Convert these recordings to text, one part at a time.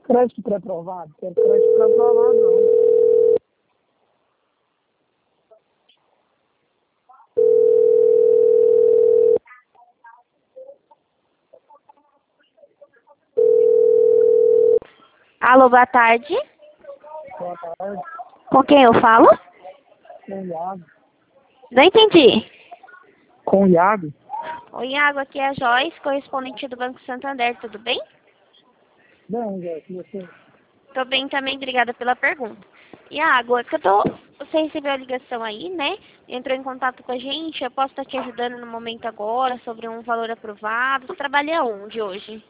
crédito pré-aprovado? Quero crédito pré-aprovado, não. Alô, boa tarde. Boa tarde. Com quem eu falo? Com o Iago. Não entendi. Com o Iago? Oi, Iago, aqui é a Joyce, correspondente do Banco Santander, tudo bem? Bem, Zé, que você... Tô bem também, obrigada pela pergunta. Iago, você recebeu a ligação aí, né? Entrou em contato com a gente, eu posso estar te ajudando no momento agora sobre um valor aprovado. Você trabalha onde hoje?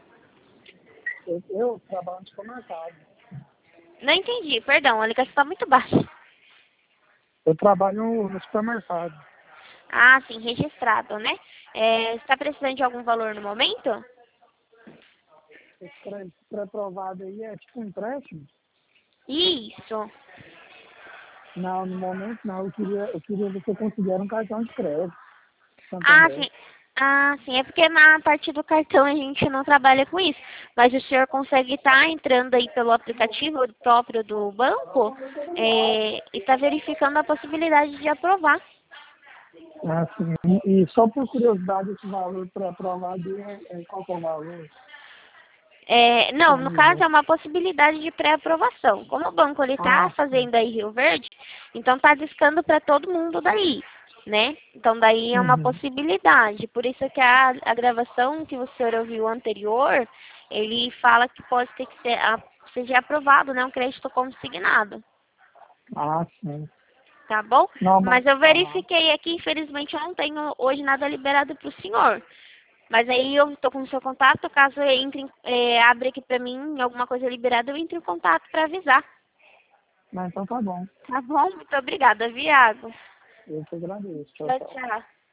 Eu trabalho no supermercado. Não entendi, perdão, a ligação está muito baixa. Eu trabalho no supermercado. Ah, sim, registrado, né? Você está precisando de algum valor no momento? Esse crédito pré-aprovado aí é tipo um empréstimo? Isso. Não, no momento não. Eu queria ver se eu conseguir um cartão de crédito. Ah, Santander. sim. Ah, sim, é porque na parte do cartão a gente não trabalha com isso. Mas o senhor consegue estar entrando aí pelo aplicativo próprio do banco e está verificando a possibilidade de aprovar. Ah, sim. E só por curiosidade, esse valor pré-aprovado qual que é o valor? Não, no caso é uma possibilidade de pré-aprovação. Como o banco ele está Ah, sim. fazendo aí Rio Verde, então está discando para todo mundo daí, né? Então daí é uma Uhum. possibilidade. Por isso que a gravação que o senhor ouviu anterior, ele fala que pode ter que ser seja aprovado, né? Um crédito consignado, Ah, sim. tá bom? Não, mas... Mas eu Aham. verifiquei aqui, infelizmente eu não tenho hoje nada liberado para o senhor. Mas aí eu estou com o seu contato, caso abre aqui para mim alguma coisa liberada, eu entro em contato para avisar. Mas então tá bom. Tá bom? Muito obrigada, Viago. Eu que agradeço. Tchau, Tchau, tchau. tchau.